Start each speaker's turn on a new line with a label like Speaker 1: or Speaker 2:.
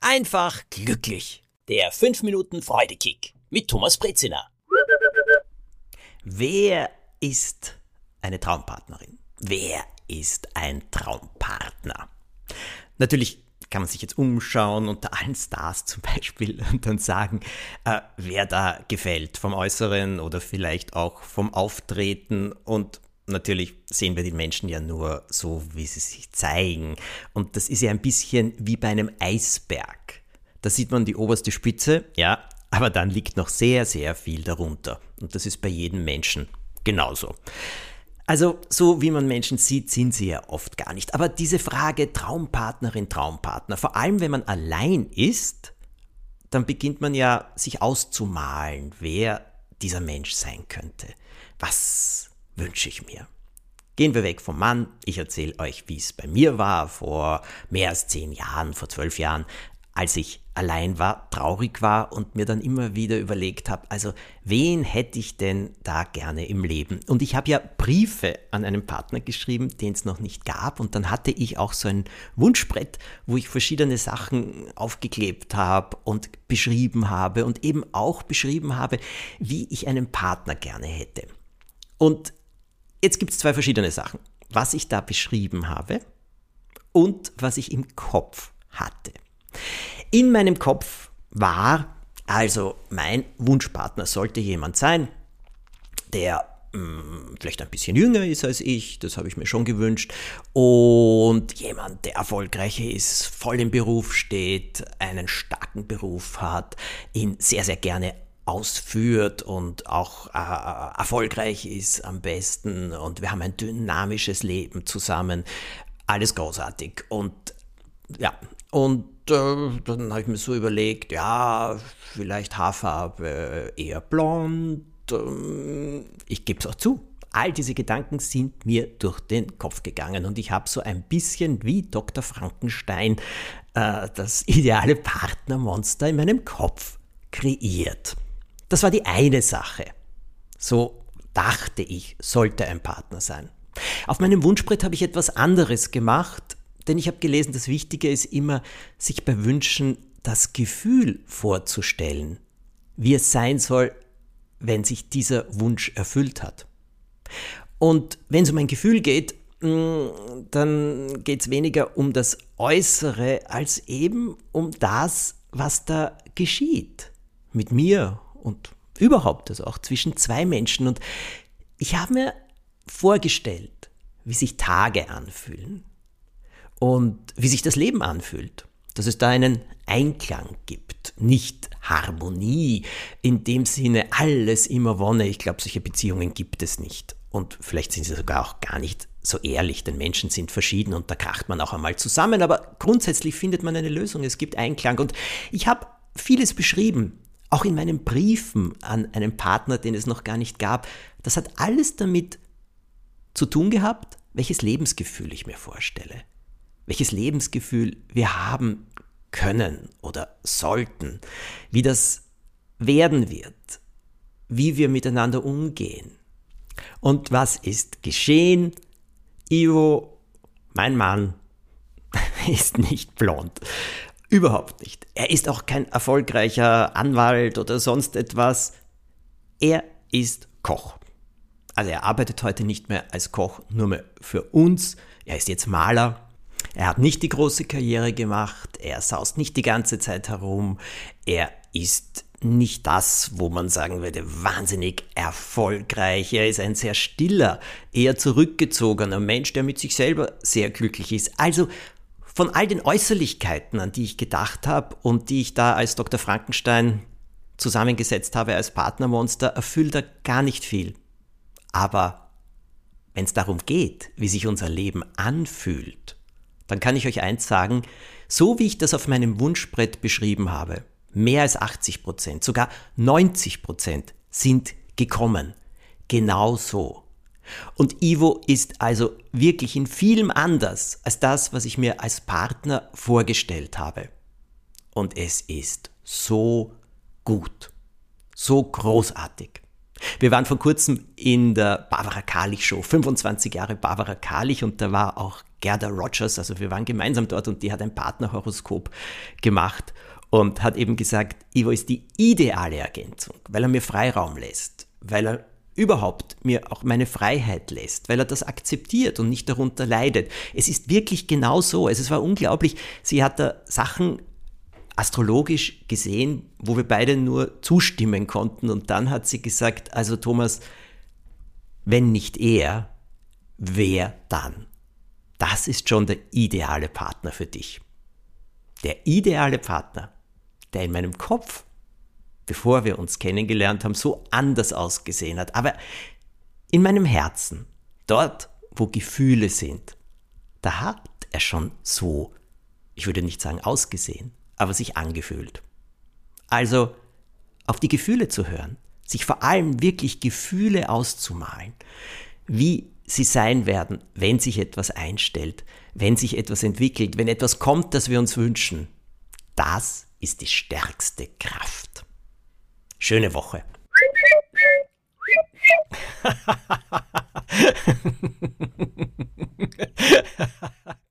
Speaker 1: einfach glücklich. Der 5 Minuten Freudekick mit Thomas Brezina. Wer ist eine Traumpartnerin? Wer ist ein Traumpartner? Natürlich kann man sich jetzt umschauen unter allen Stars zum Beispiel und dann sagen, wer da gefällt vom Äußeren oder vielleicht auch vom Auftreten. Und natürlich sehen wir die Menschen ja nur so, wie sie sich zeigen. Und das ist ja ein bisschen wie bei einem Eisberg. Da sieht man die oberste Spitze, ja, aber dann liegt noch sehr, sehr viel darunter. Und das ist bei jedem Menschen genauso. Also so wie man Menschen sieht, sind sie ja oft gar nicht. Aber diese Frage Traumpartnerin, Traumpartner, vor allem wenn man allein ist, dann beginnt man ja sich auszumalen, wer dieser Mensch sein könnte. Was wünsche ich mir? Gehen wir weg vom Mann. Ich erzähle euch, wie es bei mir war vor mehr als 10 Jahren, vor 12 Jahren, als ich allein war, traurig war und mir dann immer wieder überlegt habe, also wen hätte ich denn da gerne im Leben? Und ich habe ja Briefe an einen Partner geschrieben, den es noch nicht gab, und dann hatte ich auch so ein Wunschbrett, wo ich verschiedene Sachen aufgeklebt habe und beschrieben habe und eben auch beschrieben habe, wie ich einen Partner gerne hätte. Und jetzt gibt es 2 verschiedene Sachen, was ich da beschrieben habe und was ich im Kopf hatte. In meinem Kopf war, also mein Wunschpartner sollte jemand sein, der vielleicht ein bisschen jünger ist als ich, das habe ich mir schon gewünscht, und jemand, der erfolgreich ist, voll im Beruf steht, einen starken Beruf hat, ihn sehr, sehr gerne ausführt und auch erfolgreich ist am besten, und wir haben ein dynamisches Leben zusammen, alles großartig. Und ja, und dann habe ich mir so überlegt, ja, vielleicht Haarfarbe eher blond. Ich gebe es auch zu, all diese Gedanken sind mir durch den Kopf gegangen und ich habe so ein bisschen wie Dr. Frankenstein das ideale Partnermonster in meinem Kopf kreiert. Das war die eine Sache. So dachte ich, sollte ein Partner sein. Auf meinem Wunschbrett habe ich etwas anderes gemacht, denn ich habe gelesen, das Wichtige ist immer, sich bei Wünschen das Gefühl vorzustellen, wie es sein soll, wenn sich dieser Wunsch erfüllt hat. Und wenn es um ein Gefühl geht, dann geht es weniger um das Äußere als eben um das, was da geschieht. Mit mir und überhaupt, also auch zwischen 2 Menschen. Und ich habe mir vorgestellt, wie sich Tage anfühlen. Und wie sich das Leben anfühlt, dass es da einen Einklang gibt, nicht Harmonie, in dem Sinne alles immer Wonne. Ich glaube, solche Beziehungen gibt es nicht. Und vielleicht sind sie sogar auch gar nicht so ehrlich, denn Menschen sind verschieden und da kracht man auch einmal zusammen. Aber grundsätzlich findet man eine Lösung, es gibt Einklang. Und ich habe vieles beschrieben, auch in meinen Briefen an einen Partner, den es noch gar nicht gab. Das hat alles damit zu tun gehabt, welches Lebensgefühl ich mir vorstelle. Welches Lebensgefühl wir haben können oder sollten, wie das werden wird, wie wir miteinander umgehen. Und was ist geschehen? Ivo, mein Mann, ist nicht blond. Überhaupt nicht. Er ist auch kein erfolgreicher Anwalt oder sonst etwas. Er ist Koch. Also er arbeitet heute nicht mehr als Koch, nur mehr für uns. Er ist jetzt Maler. Er hat nicht die große Karriere gemacht, er saust nicht die ganze Zeit herum, er ist nicht das, wo man sagen würde, wahnsinnig erfolgreich. Er ist ein sehr stiller, eher zurückgezogener Mensch, der mit sich selber sehr glücklich ist. Also von all den Äußerlichkeiten, an die ich gedacht habe und die ich da als Dr. Frankenstein zusammengesetzt habe als Partnermonster, erfüllt er gar nicht viel. Aber wenn es darum geht, wie sich unser Leben anfühlt, dann kann ich euch eins sagen, so wie ich das auf meinem Wunschbrett beschrieben habe, mehr als 80%, sogar 90% sind gekommen. Genau so. Und Ivo ist also wirklich in vielem anders als das, was ich mir als Partner vorgestellt habe. Und es ist so gut, so großartig. Wir waren vor kurzem in der Barbara Karlich Show, 25 Jahre Barbara Karlich, und da war auch Gerda Rogers, also wir waren gemeinsam dort und die hat ein Partnerhoroskop gemacht und hat eben gesagt, Ivo ist die ideale Ergänzung, weil er mir Freiraum lässt, weil er überhaupt mir auch meine Freiheit lässt, weil er das akzeptiert und nicht darunter leidet. Es ist wirklich genau so. Es war unglaublich. Sie hat da Sachen astrologisch gesehen, wo wir beide nur zustimmen konnten, und dann hat sie gesagt, also Thomas, wenn nicht er, wer dann? Das ist schon der ideale Partner für dich. Der ideale Partner, der in meinem Kopf, bevor wir uns kennengelernt haben, so anders ausgesehen hat. Aber in meinem Herzen, dort, wo Gefühle sind, da hat er schon so, ich würde nicht sagen ausgesehen, aber sich angefühlt. Also auf die Gefühle zu hören, sich vor allem wirklich Gefühle auszumalen, wie sie sein werden, wenn sich etwas einstellt, wenn sich etwas entwickelt, wenn etwas kommt, das wir uns wünschen. Das ist die stärkste Kraft. Schöne Woche.